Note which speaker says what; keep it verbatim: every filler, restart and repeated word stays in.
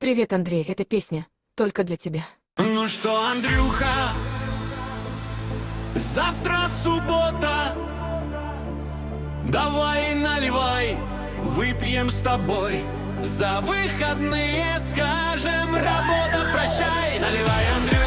Speaker 1: Привет, Андрей, эта песня только для тебя.
Speaker 2: Ну что, Андрюха, завтра суббота, давай наливай, выпьем с тобой. За выходные скажем: работа, прощай. Наливай, Андрюха.